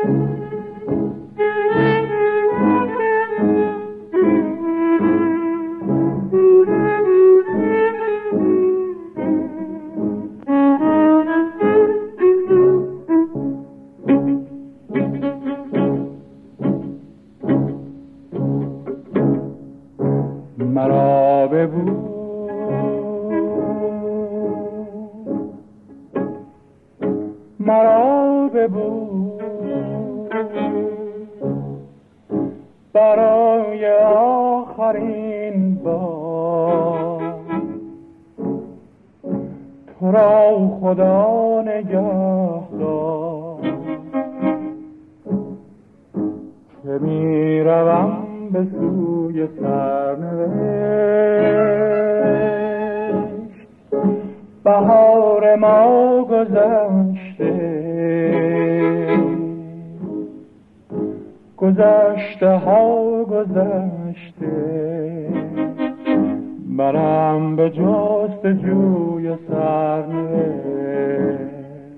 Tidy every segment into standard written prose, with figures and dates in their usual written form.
مرا ببو مرا ببو برای آخرین بار تو را خدا نگهدار که می روم به سوی سرنوشت. بهار ما گذشته گذشته ها گذشته، منم به جستجوی سرنوشت.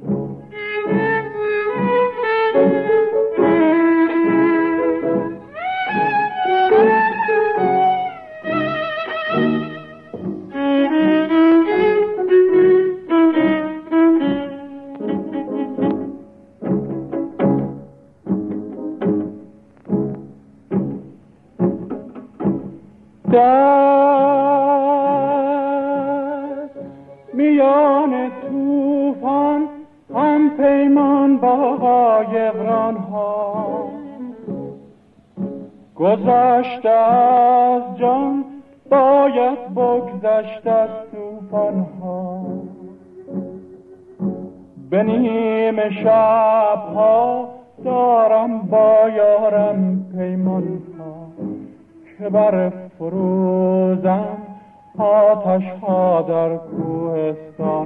در میان طوفان هم پیمان با قایقران ها گذشته از جان باید بگذشت از طوفان ها. به نیمه شب ها دارم با یارم پیمان ها که بر فروزم آتش ها در کوهستان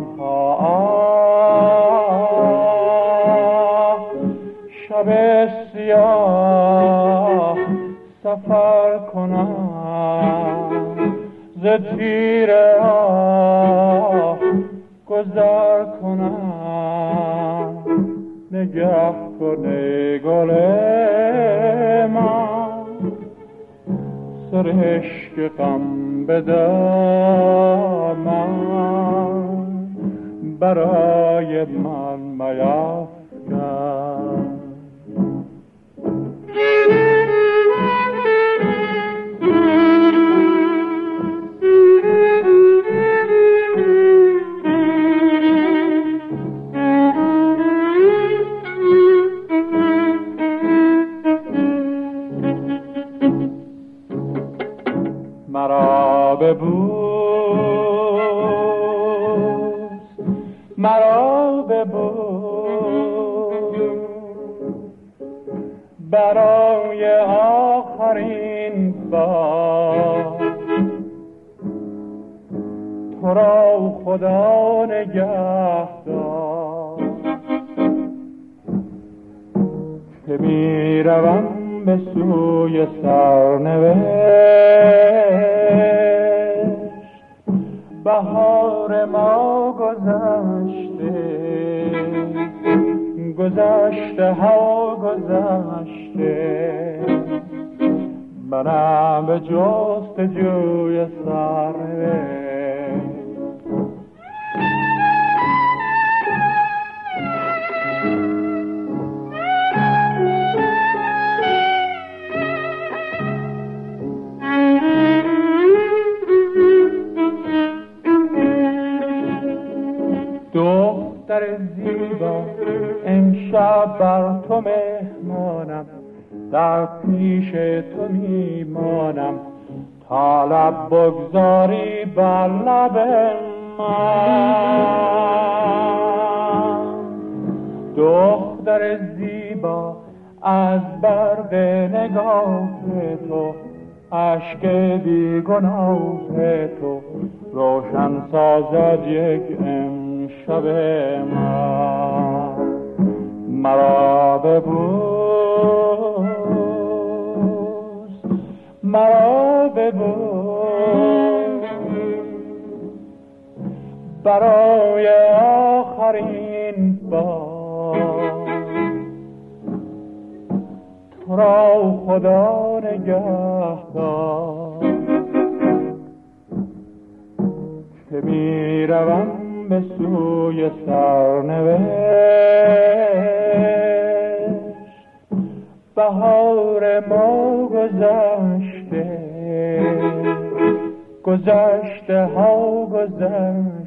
ها. شب سیاه سفر کنم ز تیر آه گذر کنم. نگه کنه گل من سرشک غم به دامن برای من میفکن. مرا ببوس مرا ببوس برای آخرین بار تو را خدا نگهدار که می روم به سوی سرنوشت. بهار ما گذشته گذشته ها گذشته، منم به جستجوی سرنوشت. دختر زیبا امشب بر تو مهمانم، در پیش تو میمانم تا لب بگذاری بر لب من. دختر زیبا از برق نگاه تو اشک بی گناه تو روشن سازد یک شب من. مرا ببوس مرا ببوس برای آخرین بار تو را خدا نگهدار که می روم به سوی سرنوشت. بهار ما گذشته، گذشته ها گذشته،